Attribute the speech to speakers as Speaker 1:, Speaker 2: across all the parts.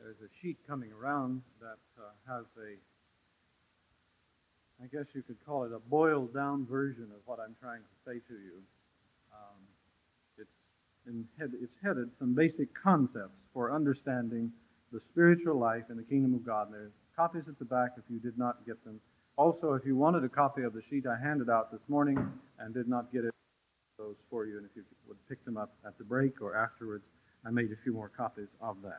Speaker 1: There's a sheet coming around that has I guess you could call it a boiled down version of what I'm trying to say to you. It's headed Some Basic Concepts for Understanding the Spiritual Life in the Kingdom of God. There's copies at the back if you did not get them. Also, if you wanted a copy of the sheet I handed out this morning and did not get it, those for you, and if you would pick them up at the break or afterwards, I made a few more copies of that.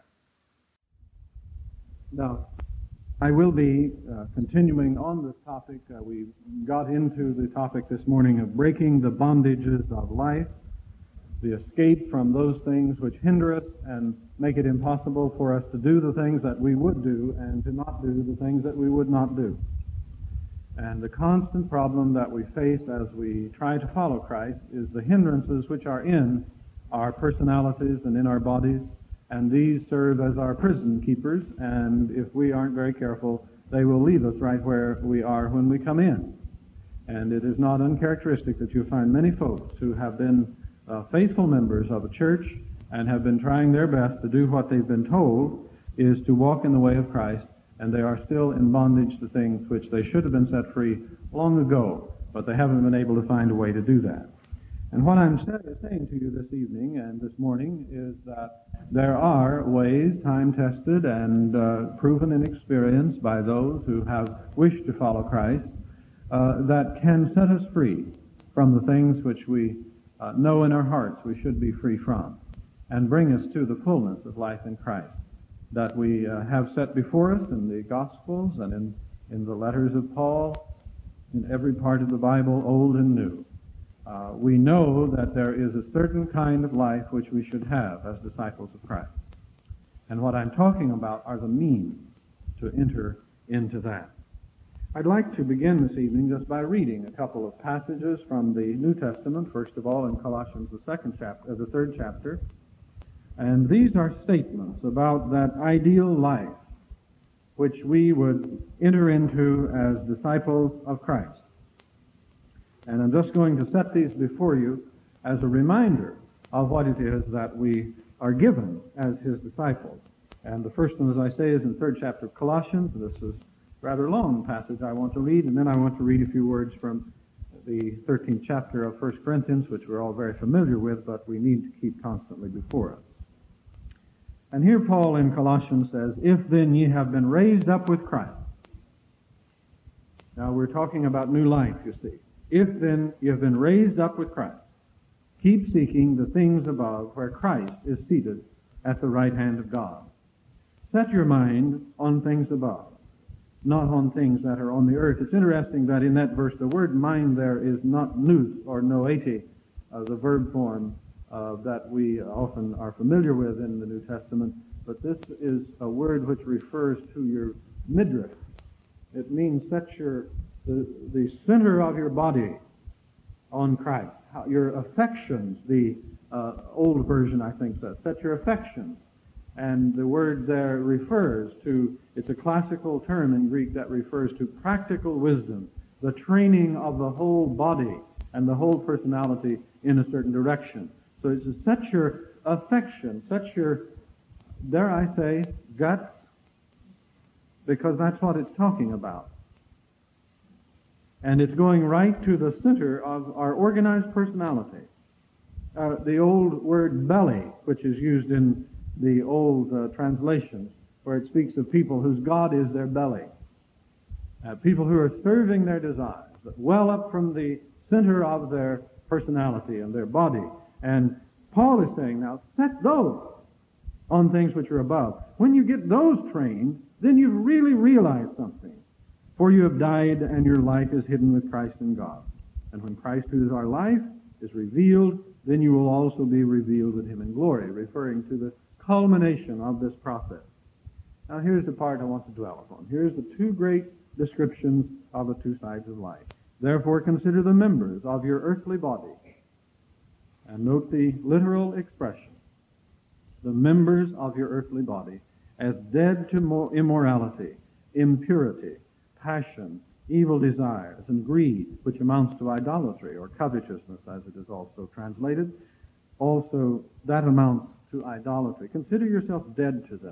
Speaker 1: Now, I will be continuing on this topic. We got into the topic this morning of breaking the bondages of life, the escape from those things which hinder us and make it impossible for us to do the things that we would do and to not do the things that we would not do. And the constant problem that we face as we try to follow Christ is the hindrances which are in our personalities and in our bodies, and these serve as our prison keepers, and if we aren't very careful, they will leave us right where we are when we come in. And it is not uncharacteristic that you find many folks who have been faithful members of a church and have been trying their best to do what they've been told is to walk in the way of Christ, and they are still in bondage to things which they should have been set free long ago, but they haven't been able to find a way to do that. And what I'm saying to you this evening and this morning is that there are ways, time-tested and proven in experience by those who have wished to follow Christ, that can set us free from the things which we know in our hearts we should be free from, and bring us to the fullness of life in Christ that we have set before us in the Gospels and in the letters of Paul, in every part of the Bible, old and new. We know that there is a certain kind of life which we should have as disciples of Christ. And what I'm talking about are the means to enter into that. I'd like to begin this evening just by reading a couple of passages from the New Testament, first of all in Colossians, the third chapter. And these are statements about that ideal life which we would enter into as disciples of Christ. And I'm just going to set these before you as a reminder of what it is that we are given as his disciples. And the first one, as I say, is in the third chapter of Colossians. This is a rather long passage I want to read, and then I want to read a few words from the 13th chapter of 1 Corinthians, which we're all very familiar with, but we need to keep constantly before us. And here Paul in Colossians says, "If then ye have been raised up with Christ." Now we're talking about new life, you see. "If then ye have been raised up with Christ, keep seeking the things above, where Christ is seated at the right hand of God. Set your mind on things above, not on things that are on the earth." It's interesting that in that verse, the word mind there is not nous or noete, the verb form that we often are familiar with in the New Testament, but this is a word which refers to your midriff. It means set the center of your body on Christ. Your affections, the old version I think says, set your affections. And the word there refers to, it's a classical term in Greek that refers to practical wisdom, the training of the whole body and the whole personality in a certain direction. So it's to set your affection, set your, dare I say, guts, because that's what it's talking about. And it's going right to the center of our organized personality. The old word belly, which is used in the old translations, where it speaks of people whose God is their belly. People who are serving their desires, that well up from the center of their personality and their body. And Paul is saying now, set those on things which are above. When you get those trained, then you really realize something. "For you have died, and your life is hidden with Christ in God. And when Christ, who is our life, is revealed, then you will also be revealed with him in glory," referring to the culmination of this process. Now here's the part I want to dwell upon. Here's the two great descriptions of the two sides of life. "Therefore consider the members of your earthly body." And note the literal expression. "The members of your earthly body as dead to immorality, impurity, passion, evil desires, and greed," which amounts to idolatry or covetousness, as it is also translated. Also, that amounts to idolatry. "Consider yourself dead to them,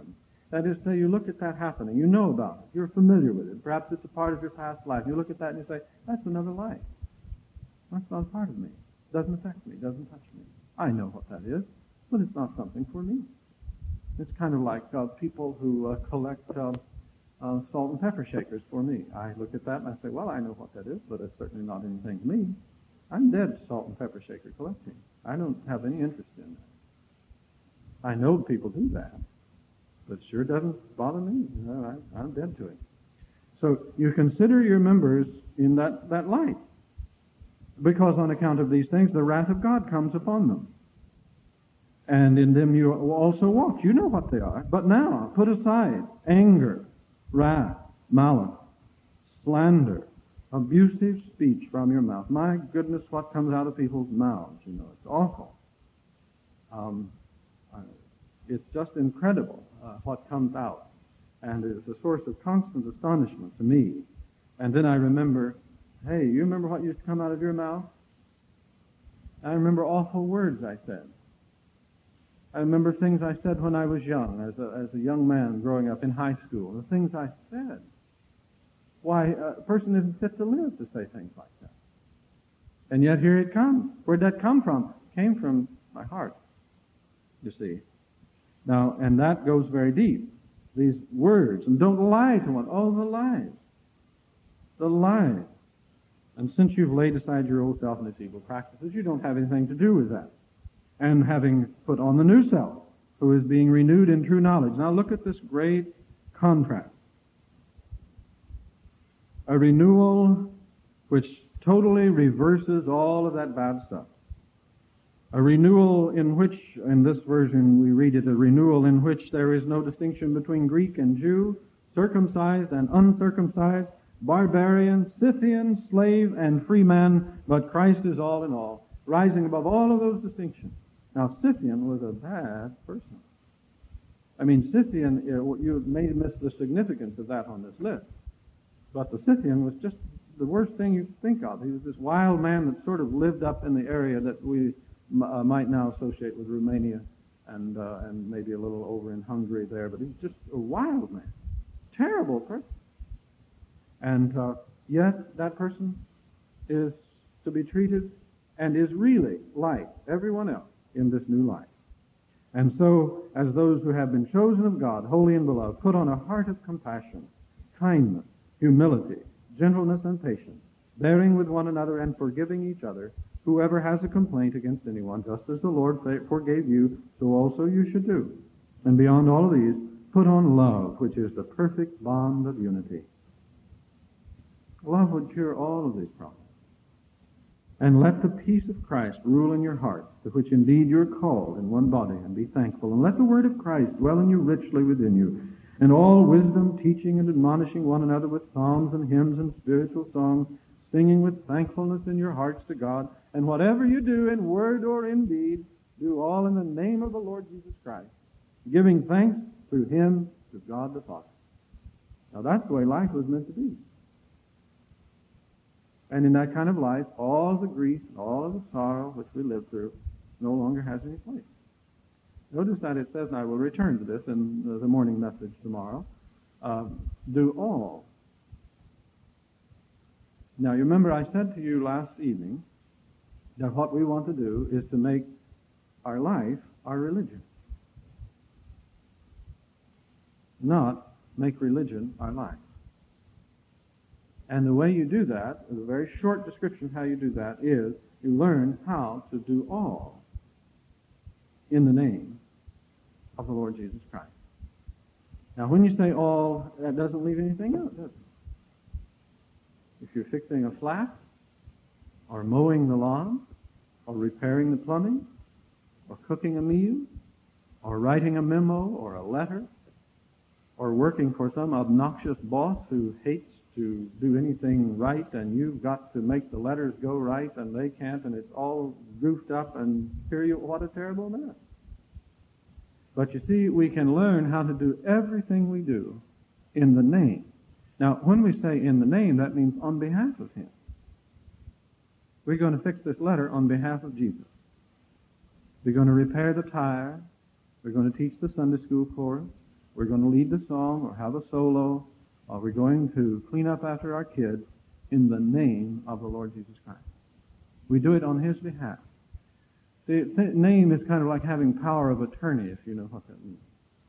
Speaker 1: That is to say, you look at that happening, you know about it, you're familiar with it. Perhaps it's a part of your past life. You look at that and you say, that's another life. That's not a part of me. It doesn't affect me, it doesn't touch me. I know what that is, but it's not something for me. It's kind of like people who collect salt and pepper shakers for me. I look at that and I say, well, I know what that is, but it's certainly not anything to me. I'm dead salt and pepper shaker collecting. I don't have any interest in that. I know people do that, but it sure doesn't bother me. I'm dead to it. So you consider your members in that light, because on account of these things, the wrath of God comes upon them. And in them you also walk. You know what they are. But now, put aside anger, wrath, malice, slander, abusive speech from your mouth. My goodness, what comes out of people's mouths, it's awful. It's just incredible what comes out. And it's a source of constant astonishment to me. And then I remember, hey, you remember what used to come out of your mouth? I remember awful words I said. I remember things I said when I was young, as a young man growing up in high school, the things I said. Why, a person isn't fit to live to say things like that. And yet here it comes. Where'd that come from? It came from my heart, you see. Now, and that goes very deep. These words, and don't lie to one. Oh, the lies. The lies. And since you've laid aside your old self and its evil practices, you don't have anything to do with that. And having put on the new self, who is being renewed in true knowledge. Now look at this great contrast. A renewal which totally reverses all of that bad stuff. A renewal in which, in this version we read it, a renewal in which there is no distinction between Greek and Jew, circumcised and uncircumcised, barbarian, Scythian, slave, and free man, but Christ is all in all, rising above all of those distinctions. Now, Scythian was a bad person. I mean, Scythian, you may miss the significance of that on this list, but the Scythian was just the worst thing you could think of. He was this wild man that sort of lived up in the area that we might now associate with Romania and maybe a little over in Hungary there, but he was just a wild man. Terrible person. And yet that person is to be treated and is really like everyone else in this new life. And so, as those who have been chosen of God, holy and beloved, put on a heart of compassion, kindness, humility, gentleness, and patience, bearing with one another and forgiving each other, whoever has a complaint against anyone, just as the Lord forgave you, so also you should do. And beyond all of these, put on love, which is the perfect bond of unity. Love would cure all of these problems. And let the peace of Christ rule in your hearts, to which indeed you're called in one body, and be thankful. And let the word of Christ dwell in you richly within you, and all wisdom, teaching and admonishing one another with psalms and hymns and spiritual songs, singing with thankfulness in your hearts to God. And whatever you do in word or in deed, do all in the name of the Lord Jesus Christ, giving thanks through him to God the Father. Now that's the way life was meant to be. And in that kind of life, all the grief, all of the sorrow which we live through no longer has any place. Notice that it says, and I will return to this in the morning message tomorrow, do all. Now, you remember I said to you last evening that what we want to do is to make our life our religion. Not make religion our life. And the way you do that, a very short description of how you do that is you learn how to do all in the name of the Lord Jesus Christ. Now, when you say all, that doesn't leave anything out, does it? If you're fixing a flat, or mowing the lawn, or repairing the plumbing, or cooking a meal, or writing a memo or a letter, or working for some obnoxious boss who hates to do anything right, and you've got to make the letters go right, and they can't, and it's all goofed up, and hear you, what a terrible mess. But you see, we can learn how to do everything we do in the name. Now, when we say in the name, that means on behalf of him. We're going to fix this letter on behalf of Jesus. We're going to repair the tire. We're going to teach the Sunday school course. we're going to lead the song or have a solo, or we're going to clean up after our kids in the name of the Lord Jesus Christ. We do it on His behalf. The name is kind of like having power of attorney, if you know what that means.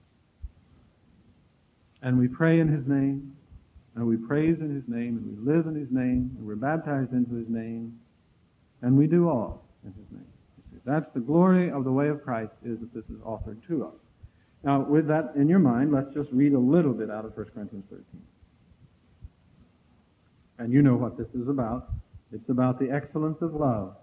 Speaker 1: And we pray in His name, and we praise in His name, and we live in His name, and we're baptized into His name, and we do all in His name. That's the glory of the way of Christ, is that this is offered to us. Now, with that in your mind, let's just read a little bit out of 1 Corinthians 13. And you know what this is about. It's about the excellence of love.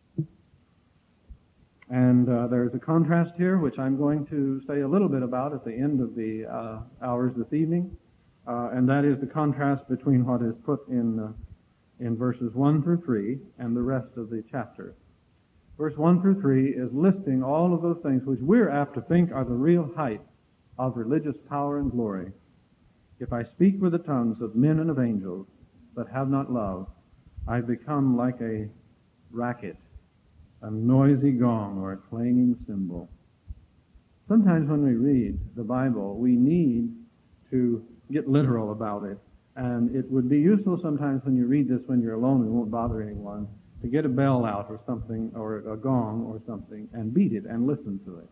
Speaker 1: And there's a contrast here, which I'm going to say a little bit about at the end of the hours this evening. And that is the contrast between what is put in verses 1 through 3 and the rest of the chapter. Verse 1 through 3 is listing all of those things which we're apt to think are the real height of religious power and glory. If I speak with the tongues of men and of angels, but have not love, I become like a racket, a noisy gong, or a clanging cymbal. Sometimes when we read the Bible, we need to get literal about it. And it would be useful sometimes when you read this when you're alone and won't bother anyone, to get a bell out or something, or a gong or something, and beat it and listen to it.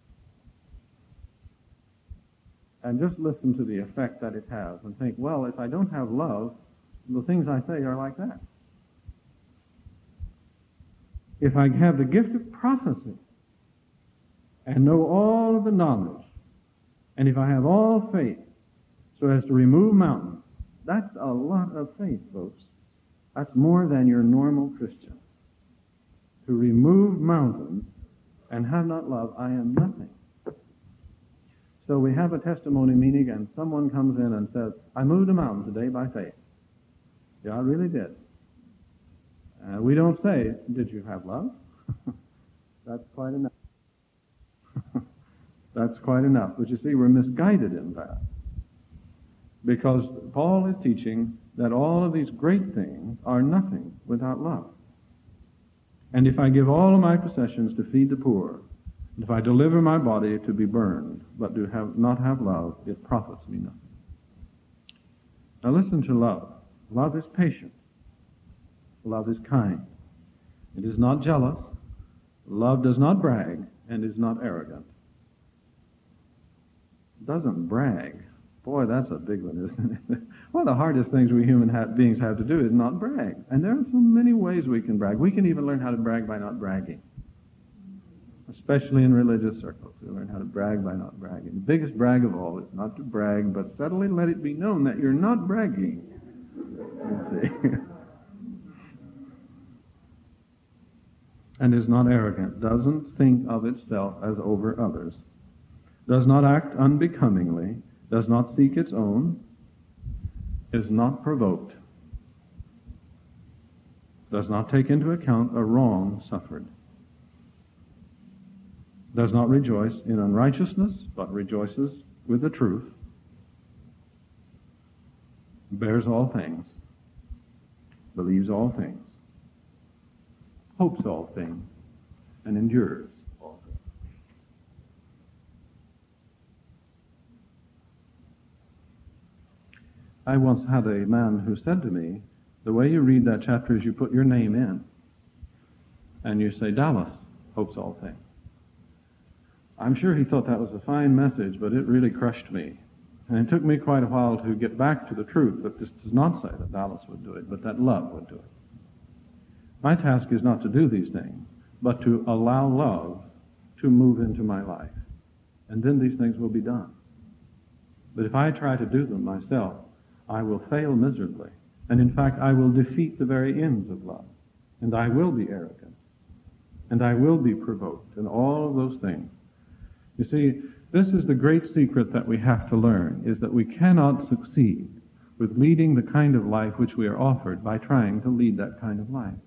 Speaker 1: And just listen to the effect that it has and think, well, if I don't have love, the things I say are like that. If I have the gift of prophecy and know all of the knowledge, and if I have all faith so as to remove mountains, that's a lot of faith, folks. That's more than your normal Christian. To remove mountains and have not love, I am nothing. So we have a testimony meeting and someone comes in and says, I moved a mountain today by faith. Yeah, I really did. We don't say, did you have love? That's quite enough. That's quite enough. But you see, we're misguided in that. Because Paul is teaching that all of these great things are nothing without love. And if I give all of my possessions to feed the poor, and if I deliver my body to be burned, but do not have love, it profits me nothing. Now listen to love. Love is patient. Love is kind. It is not jealous. Love does not brag and is not arrogant. It doesn't brag. Boy, that's a big one, isn't it? One of the hardest things we human beings have to do is not brag. And there are so many ways we can brag. We can even learn how to brag by not bragging. Especially in religious circles. We learn how to brag by not bragging. The biggest brag of all is not to brag, but subtly let it be known that you're not bragging. You see? And is not arrogant, doesn't think of itself as over others, does not act unbecomingly, does not seek its own, is not provoked, does not take into account a wrong suffered, does not rejoice in unrighteousness, but rejoices with the truth, bears all things, believes all things, hopes all things, and endures all things. I once had a man who said to me, the way you read that chapter is you put your name in, and you say, Dallas hopes all things. I'm sure he thought that was a fine message, but it really crushed me. And it took me quite a while to get back to the truth that this does not say that Dallas would do it, but that love would do it. My task is not to do these things, but to allow love to move into my life. And then these things will be done. But if I try to do them myself, I will fail miserably. And in fact, I will defeat the very ends of love. And I will be arrogant. And I will be provoked. And all of those things. You see, this is the great secret that we have to learn, is that we cannot succeed with leading the kind of life which we are offered by trying to lead that kind of life.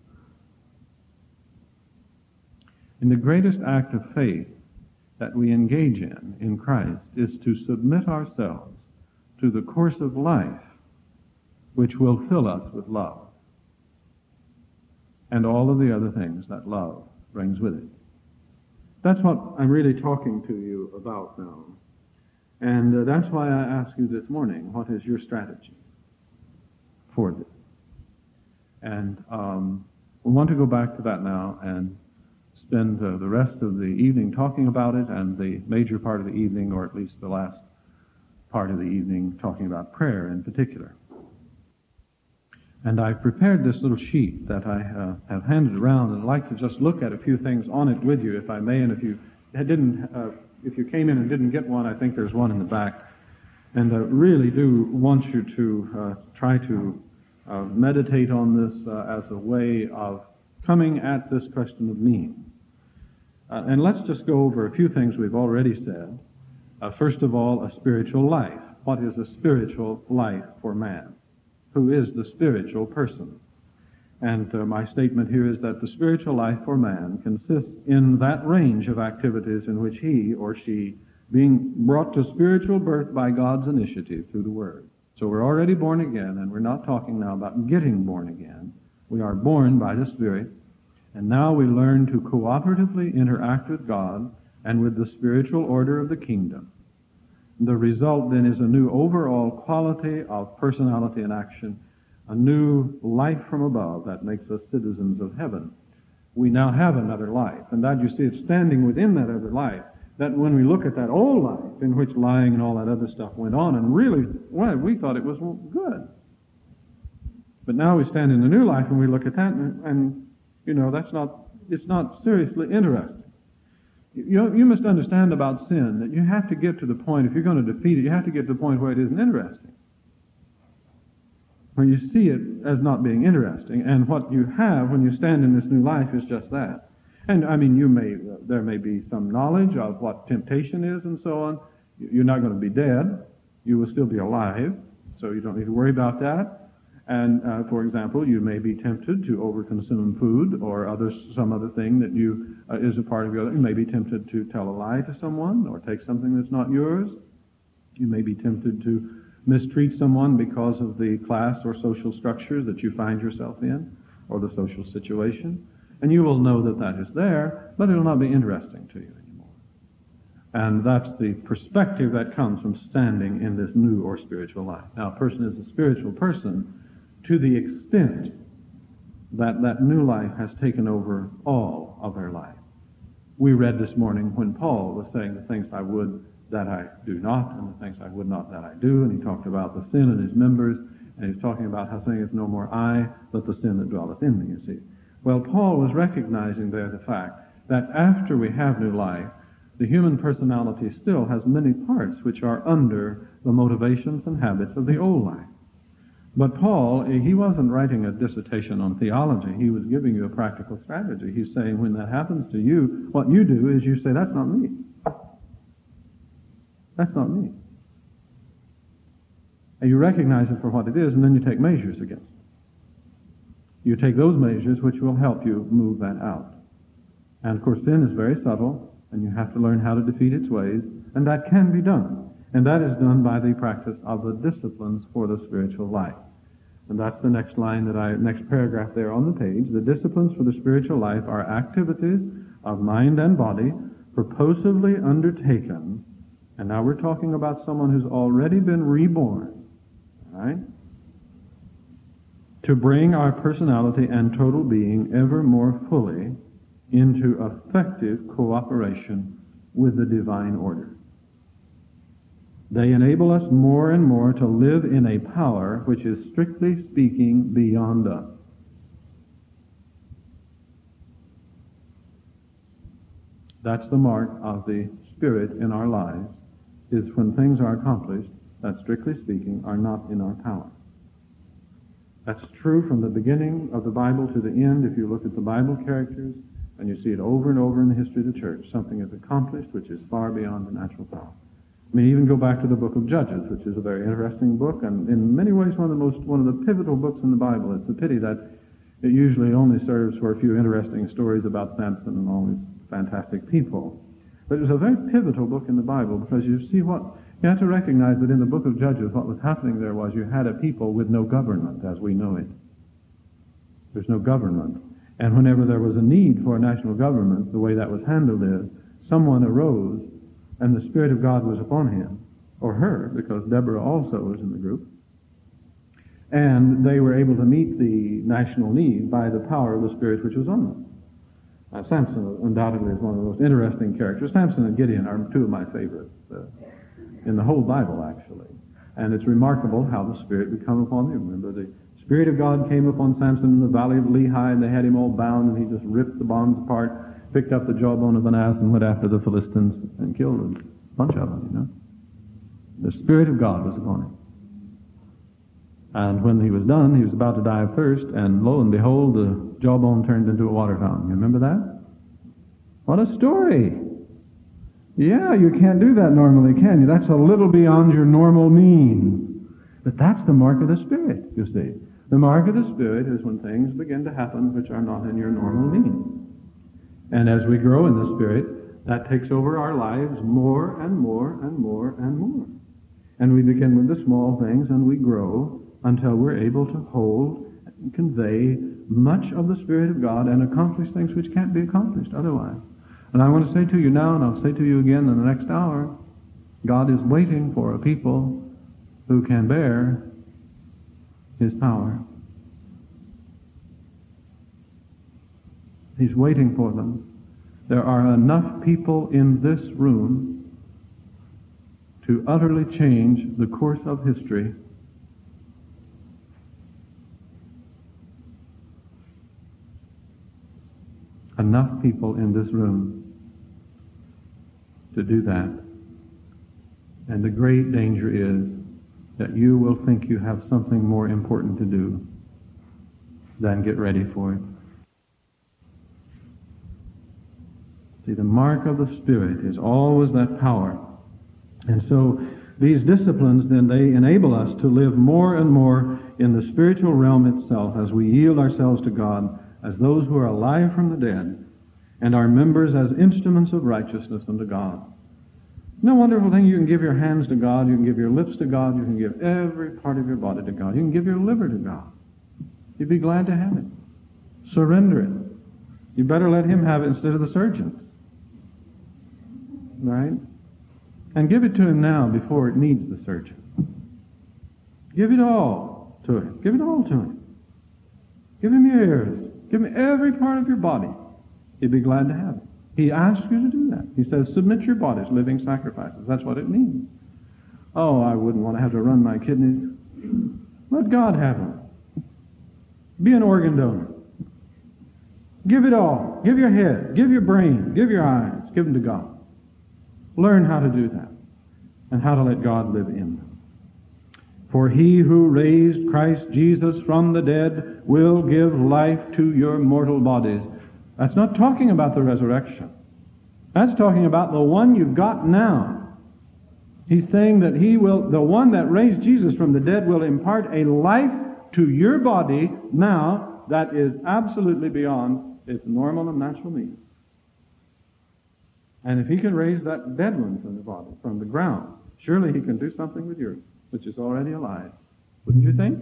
Speaker 1: And the greatest act of faith that we engage in Christ is to submit ourselves to the course of life which will fill us with love and all of the other things that love brings with it. That's what I'm really talking to you about now. And that's why I ask you this morning, what is your strategy for this? And we want to go back to that now and spend the rest of the evening talking about it, and the major part of the evening, or at least the last part of the evening, talking about prayer in particular. And I've prepared this little sheet that I have handed around, and I'd like to just look at a few things on it with you, if I may. And if you came in and didn't get one, I think there's one in the back. And I really do want you to try to meditate on this as a way of coming at this question of means. And let's just go over a few things we've already said. First of all, a spiritual life. What is a spiritual life for man? Who is the spiritual person? And my statement here is that the spiritual life for man consists in that range of activities in which he or she being brought to spiritual birth by God's initiative through the Word. So we're already born again, and we're not talking now about getting born again. We are born by the Spirit, and now we learn to cooperatively interact with God and with the spiritual order of the kingdom. The result then is a new overall quality of personality and action, a new life from above that makes us citizens of heaven. We now have another life, and that, you see, it's standing within that other life, that when we look at that old life in which lying and all that other stuff went on, and really, well, we thought it was good. But now we stand in the new life and we look at that, and you know, it's not seriously interesting. You must understand about sin that you have to get to the point, if you're going to defeat it, you have to get to the point where it isn't interesting. When you see it as not being interesting, and what you have when you stand in this new life is just that. And I mean, there may be some knowledge of what temptation is and so on. You're not going to be dead. You will still be alive, so you don't need to worry about that. And for example, you may be tempted to overconsume food or some other thing that is a part of your life. You may be tempted to tell a lie to someone or take something that's not yours. You may be tempted to mistreat someone because of the class or social structure that you find yourself in, or the social situation. And you will know that that is there, but it will not be interesting to you anymore. And that's the perspective that comes from standing in this new or spiritual life. Now, a person is a spiritual person to the extent that that new life has taken over all of their life. We read this morning when Paul was saying the things I would that I do not, and the things I would not that I do, and he talked about the sin in his members, and he's talking about how saying it's no more I, but the sin that dwelleth in me, you see. Well, Paul was recognizing there the fact that after we have new life, the human personality still has many parts which are under the motivations and habits of the old life. But Paul, he wasn't writing a dissertation on theology. He was giving you a practical strategy. He's saying when that happens to you, what you do is you say, that's not me. That's not me. And you recognize it for what it is, and then you take measures against it. You take those measures which will help you move that out. And of course, sin is very subtle, and you have to learn how to defeat its ways, and that can be done. And that is done by the practice of the disciplines for the spiritual life. And that's the next next paragraph there on the page. The disciplines for the spiritual life are activities of mind and body purposively undertaken. And now we're talking about someone who's already been reborn, right? To bring our personality and total being ever more fully into effective cooperation with the divine order. They enable us more and more to live in a power which is, strictly speaking, beyond us. That's the mark of the Spirit in our lives, is when things are accomplished that, strictly speaking, are not in our power. That's true from the beginning of the Bible to the end. If you look at the Bible characters, and you see it over and over in the history of the church, something is accomplished which is far beyond the natural power. I mean, even go back to the book of Judges, which is a very interesting book, and in many ways one of the pivotal books in the Bible. It's a pity that it usually only serves for a few interesting stories about Samson and all these fantastic people. But it was a very pivotal book in the Bible, because you have to recognize that in the book of Judges, what was happening there was you had a people with no government as we know it. There's no government. And whenever there was a need for a national government, the way that was handled is someone arose and the Spirit of God was upon him, or her, because Deborah also was in the group. And they were able to meet the national need by the power of the Spirit which was on them. Samson undoubtedly is one of the most interesting characters. Samson and Gideon are two of my favorites in the whole Bible, actually. And it's remarkable how the Spirit would come upon them. Remember, the Spirit of God came upon Samson in the valley of Lehi, and they had him all bound, and he just ripped the bonds apart, picked up the jawbone of an ass, and went after the Philistines and killed a bunch of them, you know. The Spirit of God was upon him. And when he was done, he was about to die of thirst, and lo and behold, the jawbone turned into a water fountain. You remember that? What a story! Yeah, you can't do that normally, can you? That's a little beyond your normal means. But that's the mark of the Spirit, you see. The mark of the Spirit is when things begin to happen which are not in your normal means. And as we grow in the Spirit, that takes over our lives more and more and more and more. And we begin with the small things, and we grow until we're able to hold and convey much of the Spirit of God and accomplish things which can't be accomplished otherwise. And I want to say to you now, and I'll say to you again in the next hour, God is waiting for a people who can bear His power. He's waiting for them. There are enough people in this room to utterly change the course of history. Enough people in this room to do that. And the great danger is that you will think you have something more important to do than get ready for it. See, the mark of the Spirit is always that power. And so these disciplines, then, they enable us to live more and more in the spiritual realm itself as we yield ourselves to God as those who are alive from the dead and are members as instruments of righteousness unto God. No wonderful thing, you can give your hands to God, you can give your lips to God, you can give every part of your body to God. You can give your liver to God. You'd be glad to have it. Surrender it. You better let Him have it instead of the surgeons. Right? And give it to Him now before it needs the surgeon. Give it all to Him. Give it all to Him. Give Him your ears. Give Him every part of your body. He'd be glad to have it. He asks you to do that. He says, submit your bodies, living sacrifices. That's what it means. Oh, I wouldn't want to have to run my kidneys. Let God have them. Be an organ donor. Give it all. Give your head. Give your brain. Give your eyes. Give them to God. Learn how to do that and how to let God live in them. For He who raised Christ Jesus from the dead will give life to your mortal bodies. That's not talking about the resurrection. That's talking about the one you've got now. He's saying that the one that raised Jesus from the dead will impart a life to your body now that is absolutely beyond its normal and natural means. And if He can raise that dead one from the body, from the ground, surely He can do something with yours, which is already alive. Wouldn't you think?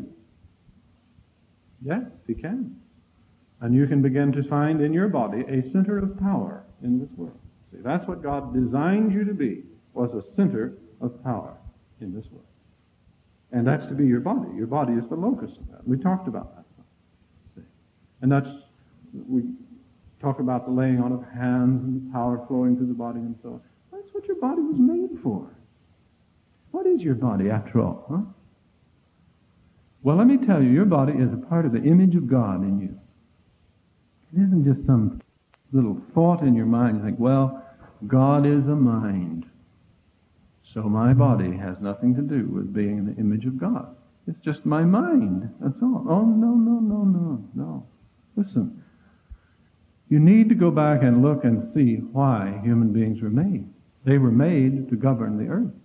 Speaker 1: Yes, He can. And you can begin to find in your body a center of power in this world. See, that's what God designed you to be, was a center of power in this world. And that's to be your body. Your body is the locus of that. We talked about that. See? And we talk about the laying on of hands and the power flowing through the body and so on. That's what your body was made for. What is your body, after all? Huh? Well, let me tell you, your body is a part of the image of God in you. It isn't just some little thought in your mind. You think, well, God is a mind, so my body has nothing to do with being in the image of God. It's just my mind, that's all. Oh, no. Listen, you need to go back and look and see why human beings were made. They were made to govern the earth.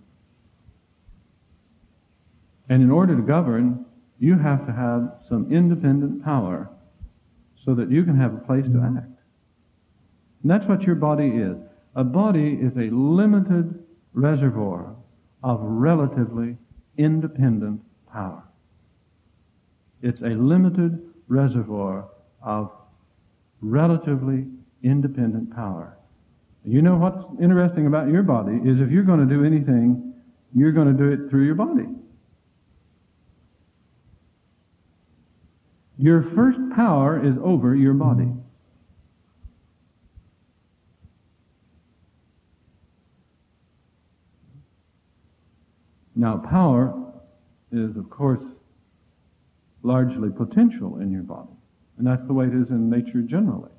Speaker 1: And in order to govern, you have to have some independent power so that you can have a place to act. And that's what your body is. A body is a limited reservoir of relatively independent power. It's a limited reservoir of relatively independent power. You know what's interesting about your body is if you're going to do anything you're going to do it through your body. Your first power is over your body. Now, power is, of course, largely potential in your body. And that's the way it is in nature generally.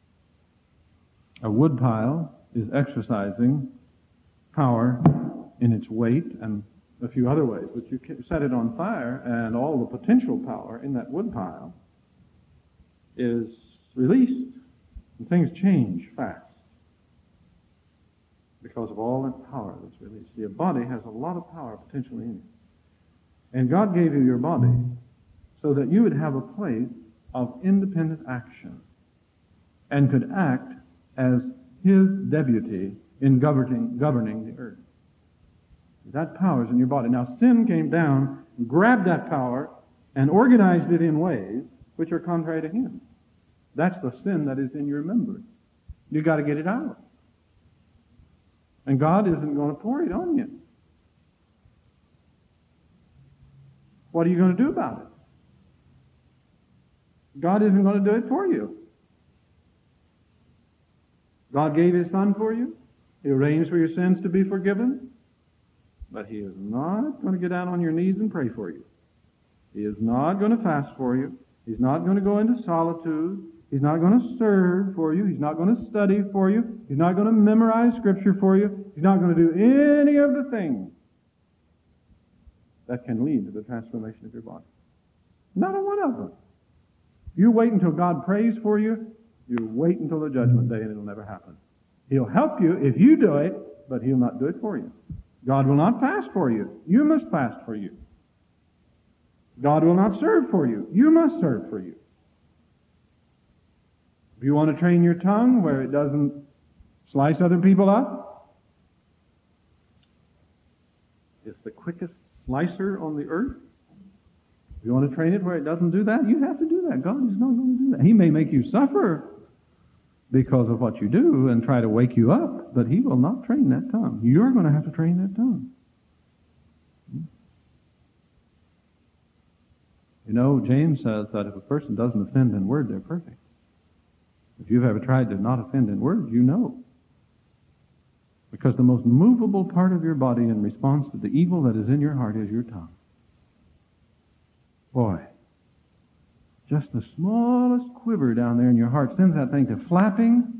Speaker 1: A wood pile is exercising power in its weight and a few other ways. But you set it on fire, and all the potential power in that wood pile is released. And things change fast because of all that power that's released. Your body has a lot of power potentially in it. And God gave you your body so that you would have a place of independent action and could act as His deputy in governing the earth. That power is in your body. Now, sin came down, grabbed that power, and organized it in ways which are contrary to Him. That's the sin that is in your members. You've got to get it out. And God isn't going to pour it on you. What are you going to do about it? God isn't going to do it for you. God gave His Son for you. He arranged for your sins to be forgiven. But He is not going to get down on your knees and pray for you. He is not going to fast for you. He's not going to go into solitude. He's not going to serve for you. He's not going to study for you. He's not going to memorize Scripture for you. He's not going to do any of the things that can lead to the transformation of your body. Not a one of them. You wait until God prays for you. You wait until the judgment day and it'll never happen. He'll help you if you do it, but He'll not do it for you. God will not fast for you. You must fast for you. God will not serve for you. You must serve for you. If you want to train your tongue where it doesn't slice other people up, it's the quickest slicer on the earth. If you want to train it where it doesn't do that, you have to do that. God is not going to do that. He may make you suffer because of what you do and try to wake you up, but He will not train that tongue. You're going to have to train that tongue. You know, James says that if a person doesn't offend in word, they're perfect. If you've ever tried to not offend in word, you know. Because the most movable part of your body in response to the evil that is in your heart is your tongue. Boy, just the smallest quiver down there in your heart sends that thing to flapping.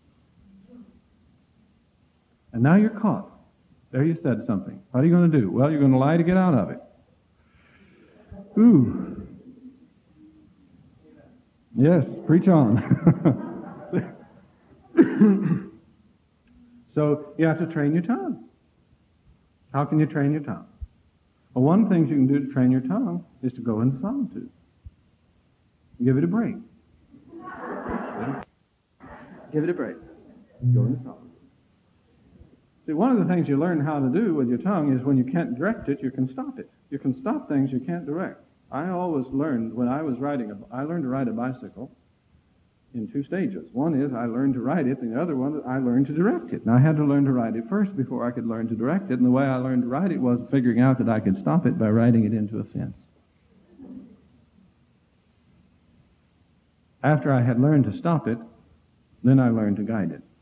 Speaker 1: And now you're caught. There you said something. What are you going to do? Well, you're going to lie to get out of it. Ooh. Yes, preach on. So you have to train your tongue. How can you train your tongue? Well, one thing you can do to train your tongue is to go into solitude. Give it a break. Give it a break. Go into solitude. See, one of the things you learn how to do with your tongue is when you can't direct it, you can stop it. You can stop things you can't direct. I always learned when I was I learned to ride a bicycle in two stages. One is I learned to ride it, and the other one is I learned to direct it. Now, I had to learn to ride it first before I could learn to direct it, and the way I learned to ride it was figuring out that I could stop it by riding it into a fence. After I had learned to stop it, then I learned to guide it.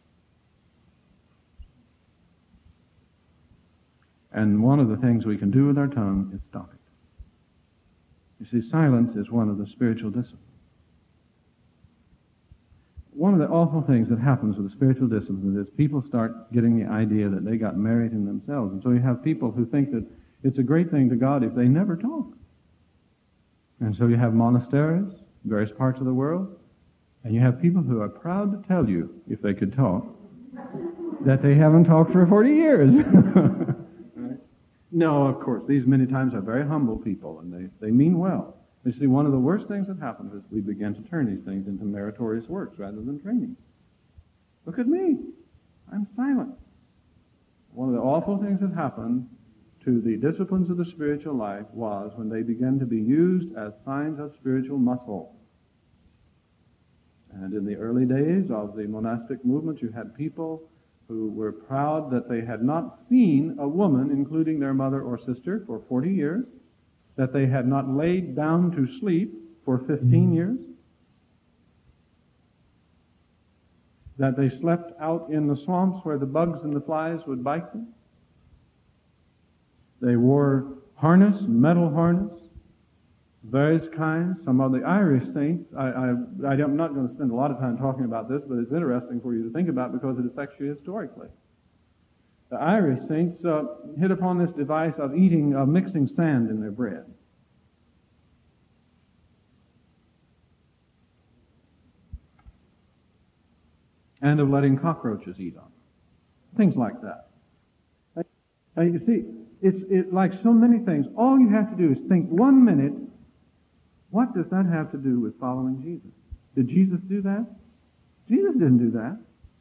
Speaker 1: And one of the things we can do with our tongue is stop it. You see, silence is one of the spiritual disciplines. One of the awful things that happens with the spiritual disciplines is people start getting the idea that they got merit in themselves. And so you have people who think that it's a great thing to God if they never talk. And so you have monasteries, various parts of the world, and you have people who are proud to tell you, if they could talk, that they haven't talked for 40 years. Right? No, of course, these many times are very humble people, and they mean well. You see, one of the worst things that happens is we begin to turn these things into meritorious works rather than training. Look at me. I'm silent. One of the awful things that happened to the disciplines of the spiritual life was when they began to be used as signs of spiritual muscle. And in the early days of the monastic movement, you had people who were proud that they had not seen a woman, including their mother or sister, for 40 years, that they had not laid down to sleep for 15 years, that they slept out in the swamps where the bugs and the flies would bite them. They wore harness, metal harness, various kinds. Some of the Irish saints, I'm not going to spend a lot of time talking about this, but it's interesting for you to think about because it affects you historically. The Irish saints hit upon this device of mixing sand in their bread. And of letting cockroaches eat on them. Things like that. And you see, it's like so many things. All you have to do is think 1 minute, what does that have to do with following Jesus? Did Jesus do that? Jesus didn't do that.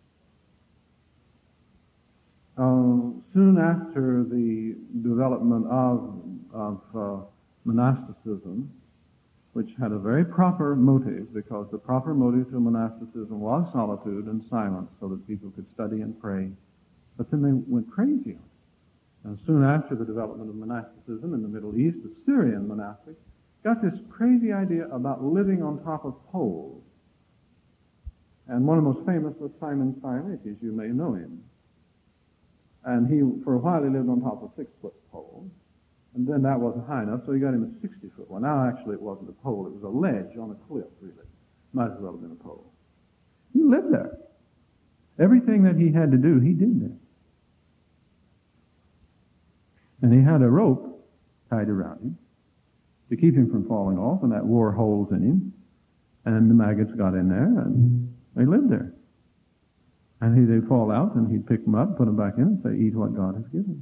Speaker 1: Soon after the development of monasticism, which had a very proper motive, because the proper motive to monasticism was solitude and silence so that people could study and pray. But then they went crazy on it. And soon after the development of monasticism in the Middle East, the Syrian monastics got this crazy idea about living on top of poles. And one of the most famous was Simon Stylites. You may know him. And for a while, he lived on top of a 6-foot pole. And then that wasn't high enough, so he got him a 60-foot one. Now, actually, it wasn't a pole. It was a ledge on a cliff, really. Might as well have been a pole. He lived there. Everything that he had to do, he did there. And he had a rope tied around him to keep him from falling off, and that wore holes in him. And the maggots got in there, and they lived there. And they'd fall out, and he'd pick them up, put them back in, and say, eat what God has given.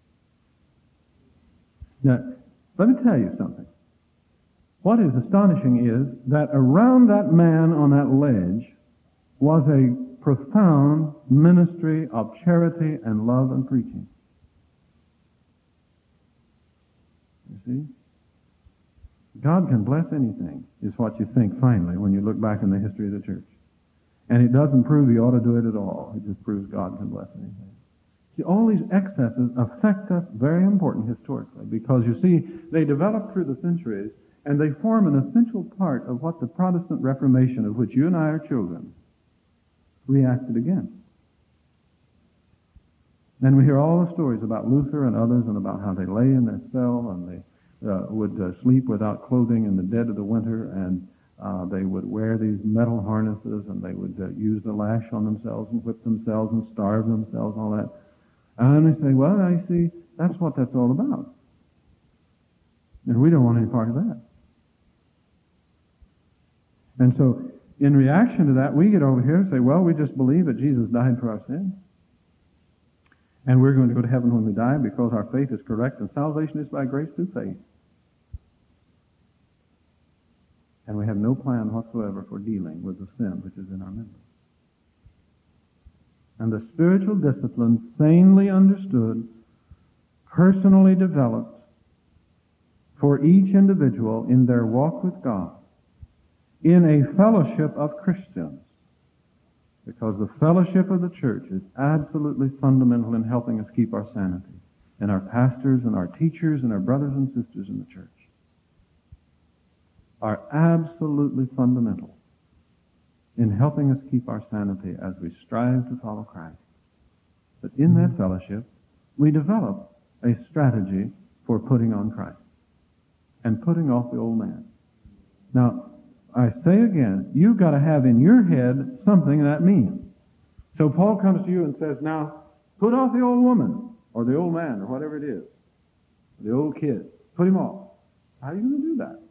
Speaker 1: Now, let me tell you something. What is astonishing is that around that man on that ledge was a profound ministry of charity and love and preaching. You see? God can bless anything, is what you think finally when you look back in the history of the church. And it doesn't prove you ought to do it at all. It just proves God can bless anything. See, all these excesses affect us very important historically because, you see, they develop through the centuries and they form an essential part of what the Protestant Reformation, of which you and I are children, reacted against. And we hear all the stories about Luther and others and about how they lay in their cell and they would sleep without clothing in the dead of the winter, and they would wear these metal harnesses, and they would use the lash on themselves and whip themselves and starve themselves and all that. And they say, well, I see, that's what that's all about. And we don't want any part of that. And so, in reaction to that, we get over here and say, well, we just believe that Jesus died for our sins. And we're going to go to heaven when we die because our faith is correct, and salvation is by grace through faith. And we have no plan whatsoever for dealing with the sin which is in our members. And the spiritual disciplines, sanely understood, personally developed for each individual in their walk with God, in a fellowship of Christians, because the fellowship of the church is absolutely fundamental in helping us keep our sanity, and our pastors and our teachers and our brothers and sisters in the church are absolutely fundamental in helping us keep our sanity as we strive to follow Christ. But in that fellowship, we develop a strategy for putting on Christ and putting off the old man. Now, I say again, you've got to have in your head something that means. So Paul comes to you and says, now, put off the old woman, or the old man, or whatever it is, the old kid. Put him off. How are you going to do that?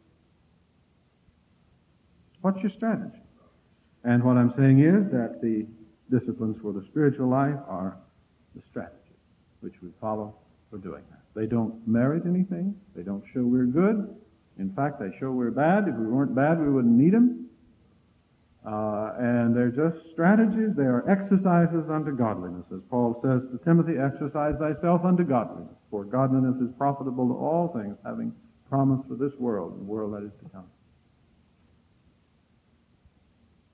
Speaker 1: What's your strategy? And what I'm saying is that the disciplines for the spiritual life are the strategy which we follow for doing that. They don't merit anything. They don't show we're good. In fact, they show we're bad. If we weren't bad, we wouldn't need them. And they're just strategies. They are exercises unto godliness. As Paul says to Timothy, exercise thyself unto godliness, for godliness is profitable to all things, having promise for this world and the world that is to come.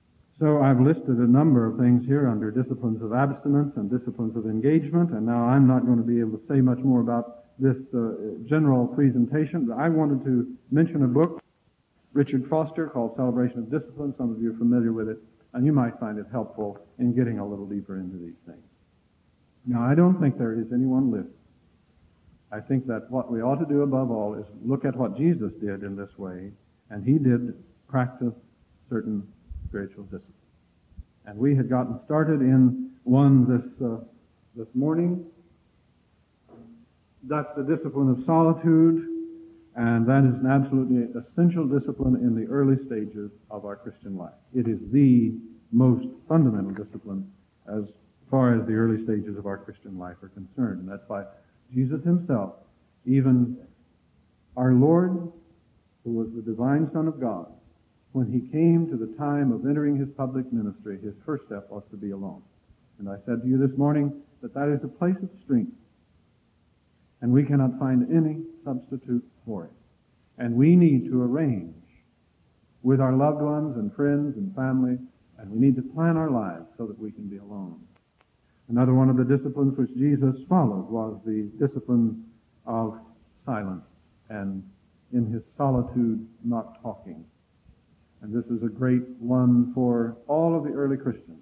Speaker 1: So I've listed a number of things here under disciplines of abstinence and disciplines of engagement, and now I'm not going to be able to say much more about this general presentation, but I wanted to mention a book, Richard Foster, called Celebration of Discipline. Some of you are familiar with it, and you might find it helpful in getting a little deeper into these things. Now, I don't think there is any one list. I think that what we ought to do above all is look at what Jesus did in this way, and he did practice certain spiritual disciplines. And we had gotten started in one this morning. That's the discipline of solitude, and that is an absolutely essential discipline in the early stages of our Christian life. It is the most fundamental discipline as far as the early stages of our Christian life are concerned. And that's why Jesus himself, even our Lord, who was the divine Son of God, when he came to the time of entering his public ministry, his first step was to be alone. And I said to you this morning that that is a place of strength. And we cannot find any substitute for it. And we need to arrange with our loved ones and friends and family, and we need to plan our lives so that we can be alone. Another one of the disciplines which Jesus followed was the discipline of silence, and in his solitude, not talking. And this is a great one for all of the early Christians.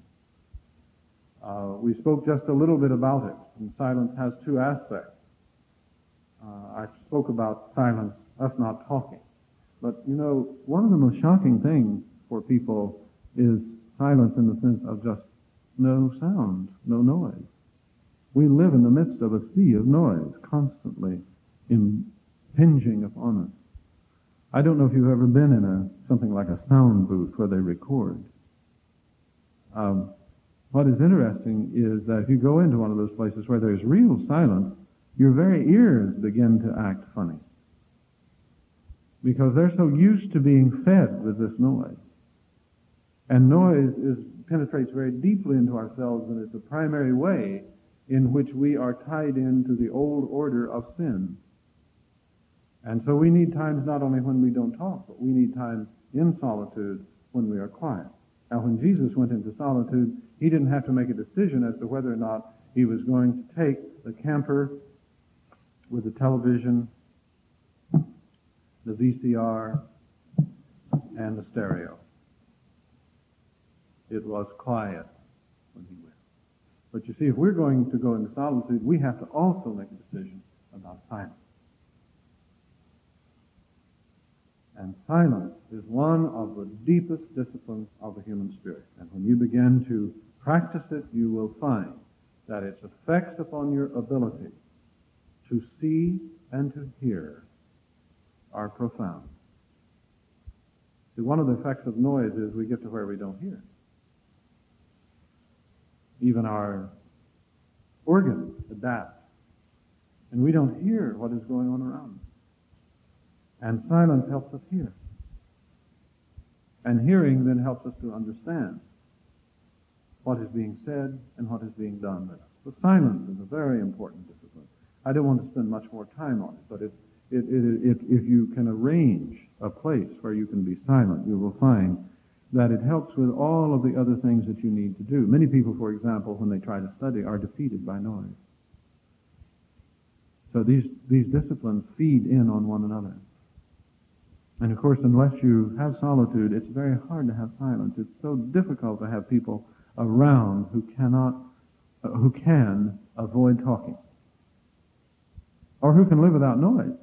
Speaker 1: We spoke just a little bit about it, and silence has two aspects. I spoke about silence, us not talking. But, you know, one of the most shocking things for people is silence in the sense of just no sound, no noise. We live in the midst of a sea of noise, constantly impinging upon us. I don't know if you've ever been in something like a sound booth where they record. What is interesting is that if you go into one of those places where there's real silence, your very ears begin to act funny. Because they're so used to being fed with this noise. And noise penetrates very deeply into ourselves, and it's the primary way in which we are tied into the old order of sin. And so we need times not only when we don't talk, but we need times in solitude when we are quiet. Now, when Jesus went into solitude, he didn't have to make a decision as to whether or not he was going to take the camper with the television, the VCR, and the stereo. It was quiet when he went. But you see, if we're going to go into solitude, we have to also make a decision about silence. And silence is one of the deepest disciplines of the human spirit. And when you begin to practice it, you will find that its effects upon your ability to see and to hear are profound. See, one of the effects of noise is we get to where we don't hear. Even our organs adapt, and we don't hear what is going on around us. And silence helps us hear. And hearing then helps us to understand what is being said and what is being done with us. So silence is a very important discipline. I don't want to spend much more time on it, but if you can arrange a place where you can be silent, you will find that it helps with all of the other things that you need to do. Many people, for example, when they try to study, are defeated by noise. So these disciplines feed in on one another. And of course, unless you have solitude, it's very hard to have silence. It's so difficult to have people around who can avoid talking, or who can live without noise.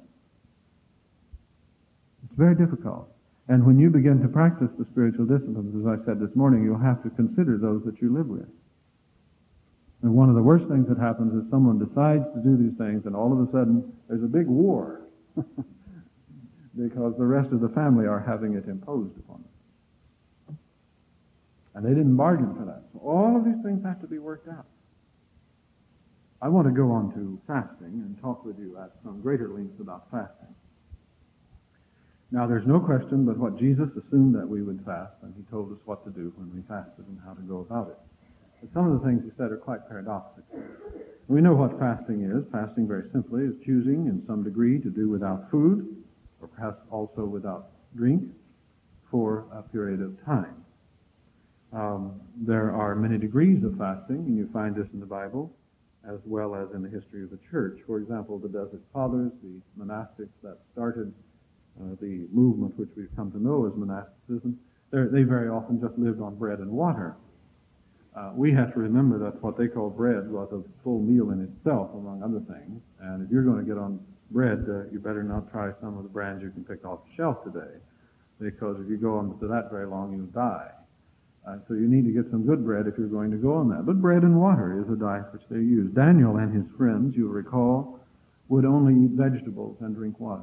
Speaker 1: It's very difficult. And when you begin to practice the spiritual disciplines, as I said this morning, you'll have to consider those that you live with. And one of the worst things that happens is someone decides to do these things, and all of a sudden there's a big war because the rest of the family are having it imposed upon them. And they didn't bargain for that. So all of these things have to be worked out. I want to go on to fasting and talk with you at some greater length about fasting. Now, there's no question but what Jesus assumed that we would fast, and he told us what to do when we fasted and how to go about it. But some of the things he said are quite paradoxical. We know what fasting is. Fasting, very simply, is choosing in some degree to do without food, or perhaps also without drink, for a period of time. There are many degrees of fasting, and you find this in the Bible as well as in the history of the church. For example, the Desert Fathers, the monastics that started the movement which we've come to know as monasticism, they very often just lived on bread and water. We have to remember that what they call bread was a full meal in itself, among other things. And if you're going to get on bread, you better not try some of the brands you can pick off the shelf today, because if you go on to that very long, you'll die. So you need to get some good bread if you're going to go on that. But bread and water is a diet which they use. Daniel and his friends, you'll recall, would only eat vegetables and drink water.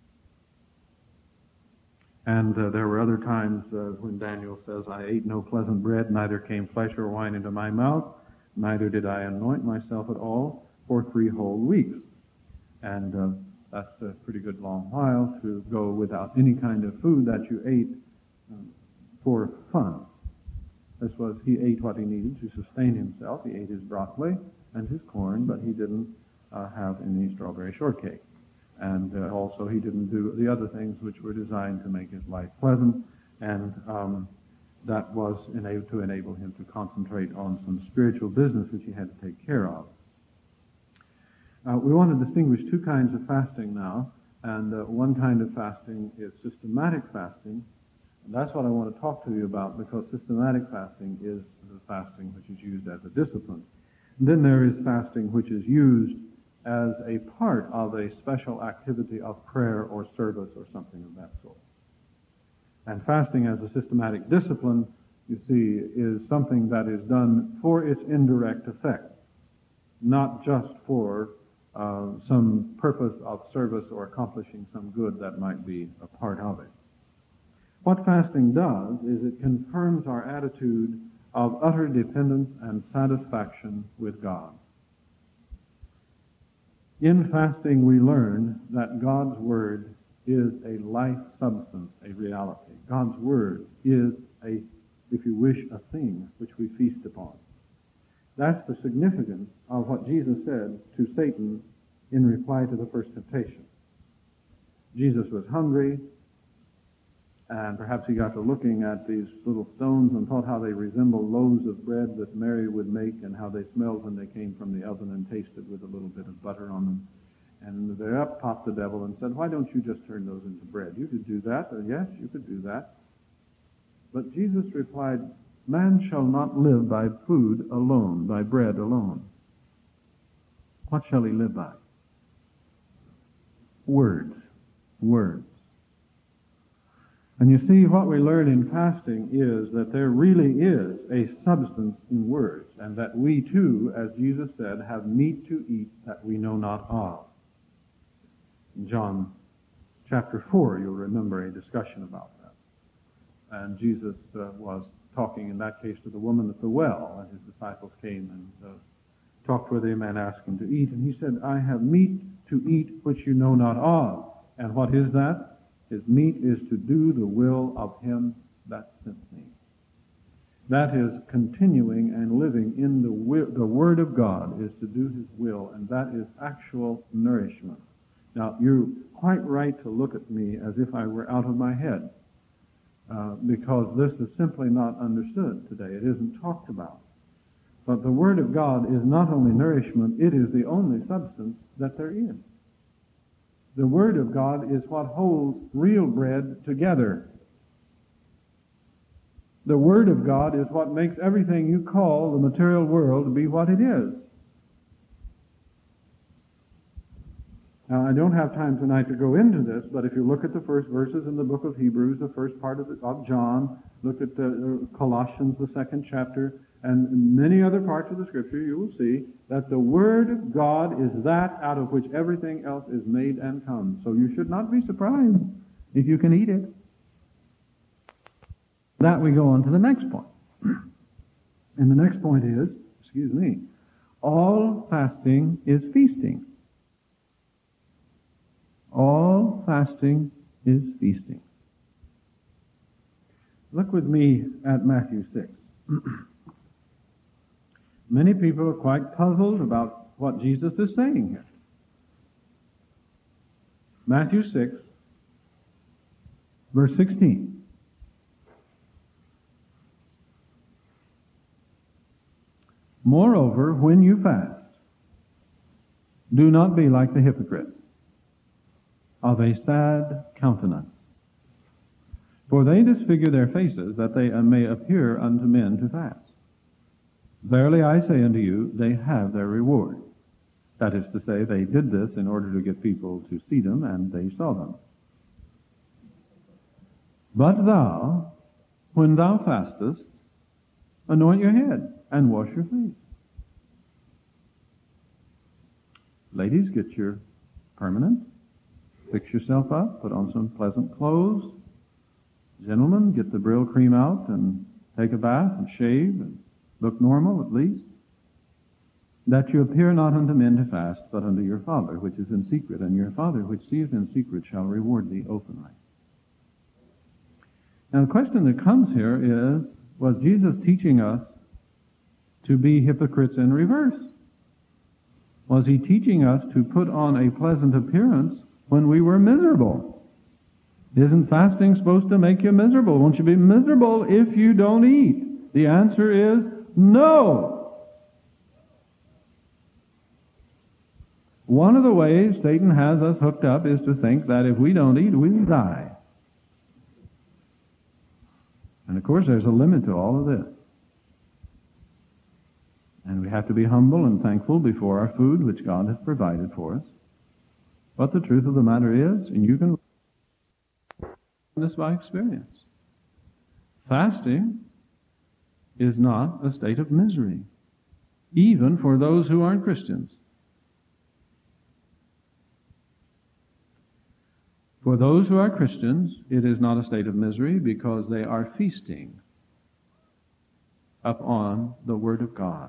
Speaker 1: And there were other times when Daniel says, I ate no pleasant bread, neither came flesh or wine into my mouth, neither did I anoint myself at all for 3 whole weeks. And that's a pretty good long while to go without any kind of food that you ate for fun. He ate what he needed to sustain himself. He ate his broccoli and his corn, but he didn't have any strawberry shortcake. And also he didn't do the other things which were designed to make his life pleasant, and that was to enable him to concentrate on some spiritual business which he had to take care of. We want to distinguish 2 kinds of fasting now, and one kind of fasting is systematic fasting. And that's what I want to talk to you about, because systematic fasting is the fasting which is used as a discipline. And then there is fasting which is used as a part of a special activity of prayer or service or something of that sort. And fasting as a systematic discipline, you see, is something that is done for its indirect effect, not just for some purpose of service or accomplishing some good that might be a part of it. What fasting does is it confirms our attitude of utter dependence and satisfaction with God. In fasting, we learn that God's Word is a life substance, a reality. God's Word is if you wish, a thing which we feast upon. That's the significance of what Jesus said to Satan in reply to the first temptation. Jesus was hungry, and perhaps he got to looking at these little stones and thought how they resembled loaves of bread that Mary would make, and how they smelled when they came from the oven and tasted with a little bit of butter on them. And there up popped the devil and said, why don't you just turn those into bread? You could do that. Yes, you could do that. But Jesus replied, man shall not live by food alone, by bread alone. What shall he live by? Words. Words. And you see, what we learn in fasting is that there really is a substance in words, and that we too, as Jesus said, have meat to eat that we know not of. In John chapter 4, you'll remember a discussion about that. And Jesus was talking in that case to the woman at the well, and his disciples came and talked with him and asked him to eat. And he said, I have meat to eat which you know not of. And what is that? His meat is to do the will of him that sent me. That is continuing and living in the Word of God is to do his will, and that is actual nourishment. Now, you're quite right to look at me as if I were out of my head, because this is simply not understood today. It isn't talked about. But the Word of God is not only nourishment, it is the only substance that there is. The Word of God is what holds real bread together. The Word of God is what makes everything you call the material world be what it is. Now, I don't have time tonight to go into this, but if you look at the first verses in the book of Hebrews, the first part of John, look at Colossians, the 2nd chapter, and many other parts of the Scripture, you will see that the Word of God is that out of which everything else is made and comes. So you should not be surprised if you can eat it. That we go on to the next point. And the next point is, all fasting is feasting. All fasting is feasting. Look with me at Matthew 6. Many people are quite puzzled about what Jesus is saying here. Matthew 6, verse 16. Moreover, when you fast, do not be like the hypocrites, of a sad countenance. For they disfigure their faces, that they may appear unto men to fast. Verily I say unto you, they have their reward. That is to say, they did this in order to get people to see them, and they saw them. But thou, when thou fastest, anoint your head and wash your face. Ladies, get your permanent. Fix yourself up. Put on some pleasant clothes. Gentlemen, get the Brill cream out and take a bath and shave and look normal at least. That you appear not unto men to fast, but unto your Father which is in secret, and your Father which seeth in secret shall reward thee openly. Now the question that comes here is, was Jesus teaching us to be hypocrites in reverse? Was he teaching us to put on a pleasant appearance when we were miserable? Isn't fasting supposed to make you miserable? Won't you be miserable if you don't eat? The answer is no. One of the ways Satan has us hooked up is to think that if we don't eat, we will die. And of course, there's a limit to all of this. And we have to be humble and thankful before our food, which God has provided for us. But the truth of the matter is, and you can learn this by experience, fasting is not a state of misery, even for those who aren't Christians. For those who are Christians, it is not a state of misery because they are feasting upon the Word of God.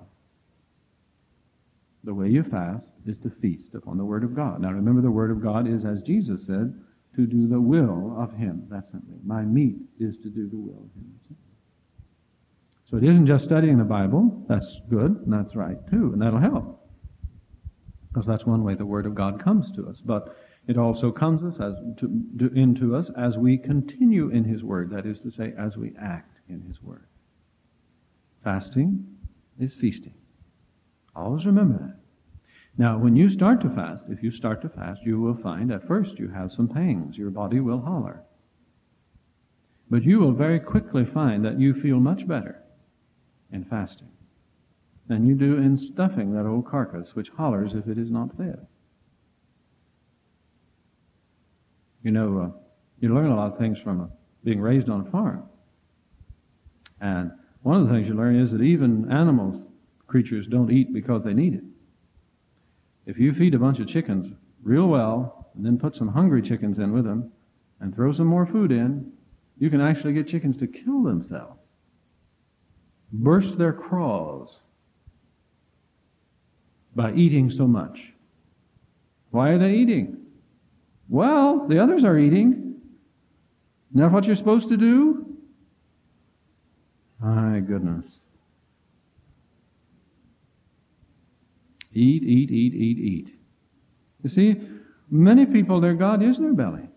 Speaker 1: The way you fast is to feast upon the Word of God. Now remember, the Word of God is, as Jesus said, to do the will of Him that sent me. My meat is to do the will of Him that sent me. So it isn't just studying the Bible. That's good, and that's right too, and that'll help. Because that's one way the Word of God comes to us. But it also comes into us as we continue in His Word. That is to say, as we act in His Word. Fasting is feasting. Always remember that. Now, when you start to fast, if you start to fast, you will find at first you have some pangs. Your body will holler. But you will very quickly find that you feel much better in fasting than you do in stuffing that old carcass which hollers if it is not fed. You know, you learn a lot of things from being raised on a farm. And one of the things you learn is that even animals, creatures, don't eat because they need it. If you feed a bunch of chickens real well, and then put some hungry chickens in with them, and throw some more food in, you can actually get chickens to kill themselves. Burst their craws by eating so much. Why are they eating? Well, the others are eating. Isn't that what you're supposed to do? My goodness. Eat, eat, eat, eat, eat. You see, many people, their God is their belly.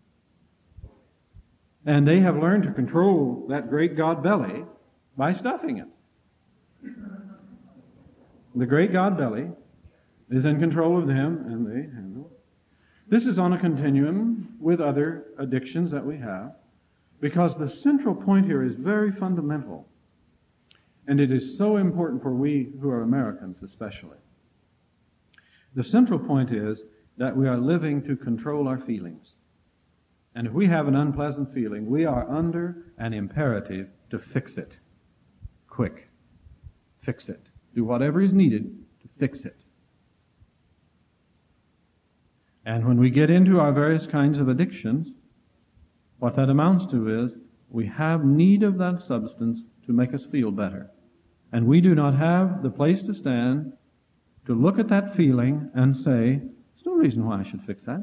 Speaker 1: And they have learned to control that great God belly by stuffing it. The great God belly is in control of them, and they handle it. This is on a continuum with other addictions that we have, because the central point here is very fundamental. And it is so important for we who are Americans especially. The central point is that we are living to control our feelings. And if we have an unpleasant feeling, we are under an imperative to fix it. Quick. Fix it. Do whatever is needed to fix it. And when we get into our various kinds of addictions, what that amounts to is we have need of that substance to make us feel better. And we do not have the place to stand to look at that feeling and say, there's no reason why I should fix that.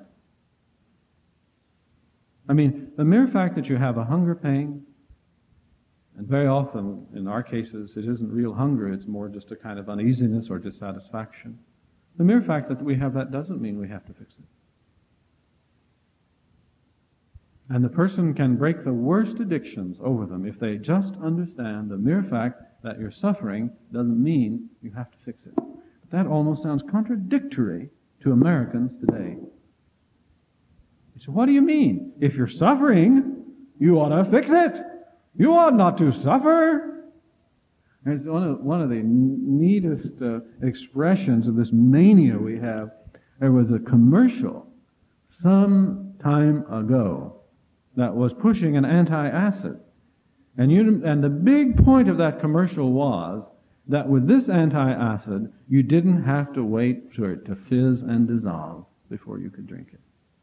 Speaker 1: I mean, the mere fact that you have a hunger pain, and very often in our cases it isn't real hunger, it's more just a kind of uneasiness or dissatisfaction. The mere fact that we have that doesn't mean we have to fix it. And the person can break the worst addictions over them if they just understand the mere fact that you're suffering doesn't mean you have to fix it. But that almost sounds contradictory to Americans today. You say, what do you mean? If you're suffering, you ought to fix it. You ought not to suffer. There's one of the neatest expressions of this mania we have. There was a commercial some time ago that was pushing an antacid. And the big point of that commercial was that with this antacid, you didn't have to wait for it to fizz and dissolve before you could drink it.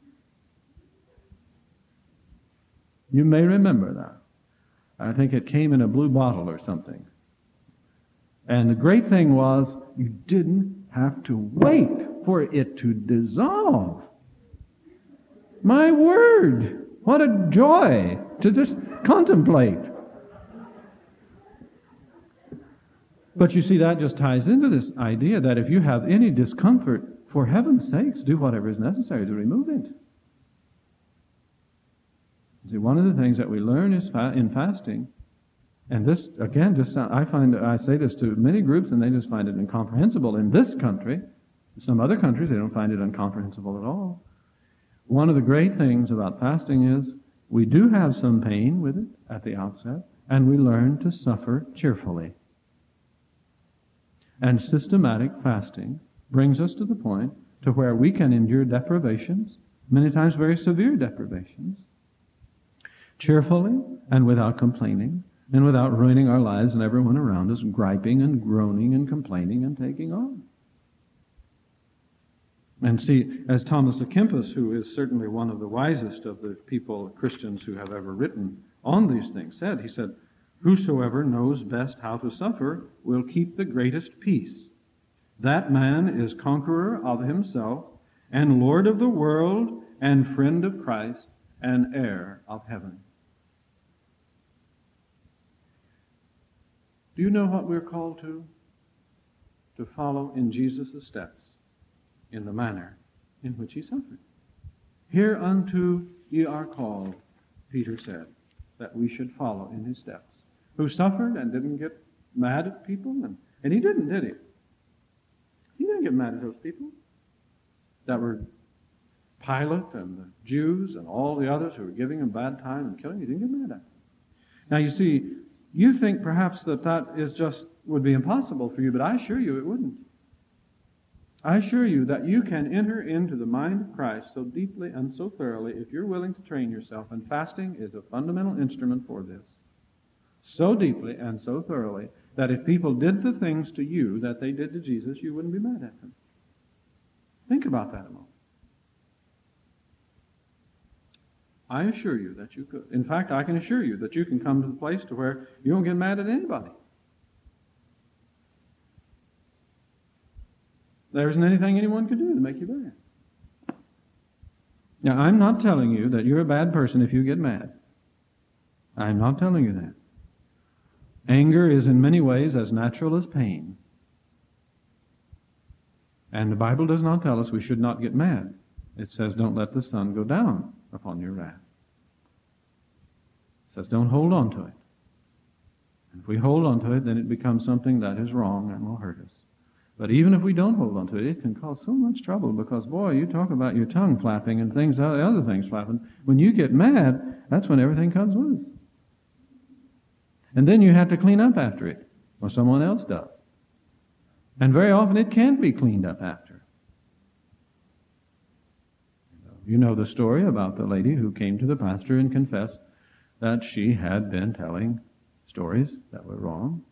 Speaker 1: You may remember that. I think it came in a blue bottle or something. And the great thing was, you didn't have to wait for it to dissolve. My word! What a joy to just contemplate. But you see, that just ties into this idea that if you have any discomfort, for heaven's sakes, do whatever is necessary to remove it. See, one of the things that we learn is in fasting, and this, again, I say this to many groups, and they just find it incomprehensible in this country. In some other countries, they don't find it incomprehensible at all. One of the great things about fasting is we do have some pain with it at the outset, and we learn to suffer cheerfully. And systematic fasting brings us to the point to where we can endure deprivations, many times very severe deprivations, cheerfully and without complaining, and without ruining our lives and everyone around us, griping and groaning and complaining and taking on. And see, as Thomas à Kempis, who is certainly one of the wisest of the Christians who have ever written on these things, said, he said, "Whosoever knows best how to suffer will keep the greatest peace. That man is conqueror of himself, and Lord of the world, and friend of Christ, and heir of heaven." Do you know what we're called to? To follow in Jesus' steps, in the manner in which he suffered. Hereunto ye are called, Peter said, that we should follow in his steps. Who suffered and didn't get mad at people? And he didn't, did he? He didn't get mad at those people that were Pilate and the Jews and all the others who were giving him bad time and killing him. He didn't get mad at them. Now you see, you think perhaps that would be impossible for you, but I assure you it wouldn't. I assure you that you can enter into the mind of Christ so deeply and so thoroughly if you're willing to train yourself, and fasting is a fundamental instrument for this. So deeply and so thoroughly that if people did the things to you that they did to Jesus, you wouldn't be mad at them. Think about that a moment. I assure you that you could. In fact, I can assure you that you can come to the place to where you don't get mad at anybody. There isn't anything anyone could do to make you mad. Now, I'm not telling you that you're a bad person if you get mad. I'm not telling you that. Anger is in many ways as natural as pain. And the Bible does not tell us we should not get mad. It says, don't let the sun go down upon your wrath. It says, don't hold on to it. And if we hold on to it, then it becomes something that is wrong and will hurt us. But even if we don't hold on to it, it can cause so much trouble because, boy, you talk about your tongue flapping and other things flapping. When you get mad, that's when everything comes loose. And then you have to clean up after it, or someone else does. And very often it can't be cleaned up after. You know the story about the lady who came to the pastor and confessed that she had been telling stories that were wrong.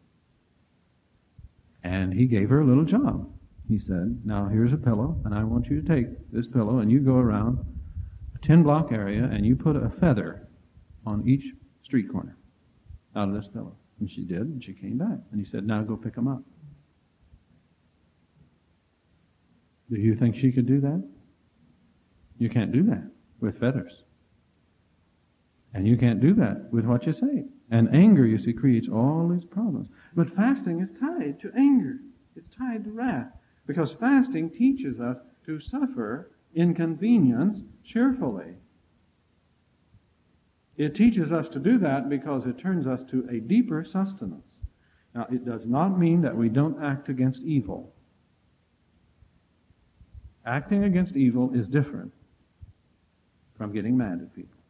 Speaker 1: And he gave her a little job. He said, now here's a pillow, and I want you to take this pillow and you go around a 10-block area and you put a feather on each street corner out of this pillow. And she did, and she came back. And he said, now go pick them up. Do you think she could do that? You can't do that with feathers. And you can't do that with what you say. And anger, you see, creates all these problems. But fasting is tied to anger. It's tied to wrath. Because fasting teaches us to suffer inconvenience cheerfully. It teaches us to do that because it turns us to a deeper sustenance. Now, it does not mean that we don't act against evil. Acting against evil is different from getting mad at people.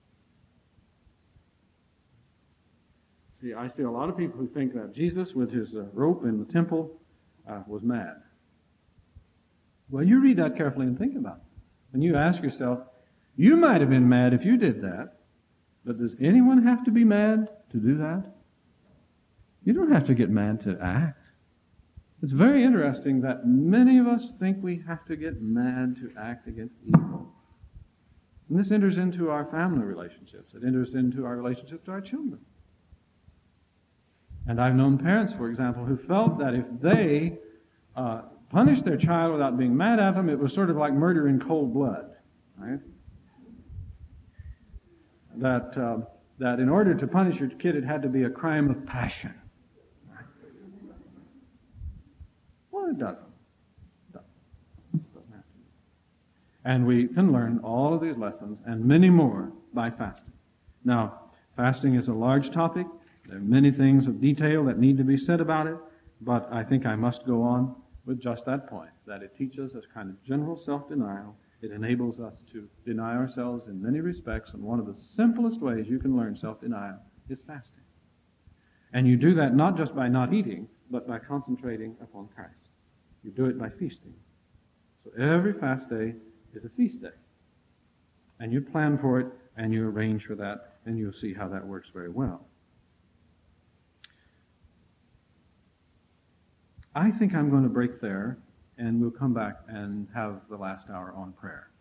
Speaker 1: See, I see a lot of people who think that Jesus, with his rope in the temple, was mad. Well, you read that carefully and think about it. And you ask yourself, you might have been mad if you did that, but does anyone have to be mad to do that? You don't have to get mad to act. It's very interesting that many of us think we have to get mad to act against evil. And this enters into our family relationships. It enters into our relationships to our children. And I've known parents, for example, who felt that if they punished their child without being mad at them, it was sort of like murder in cold blood. Right? That in order to punish your kid, it had to be a crime of passion. Right? Well, it doesn't. It doesn't have to. And we can learn all of these lessons and many more by fasting. Now, fasting is a large topic. There are many things of detail that need to be said about it, but I think I must go on with just that point, that it teaches us kind of general self-denial. It enables us to deny ourselves in many respects, and one of the simplest ways you can learn self-denial is fasting. And you do that not just by not eating, but by concentrating upon Christ. You do it by feasting. So every fast day is a feast day. And you plan for it, and you arrange for that, and you'll see how that works very well. I think I'm going to break there, and we'll come back and have the last hour on prayer.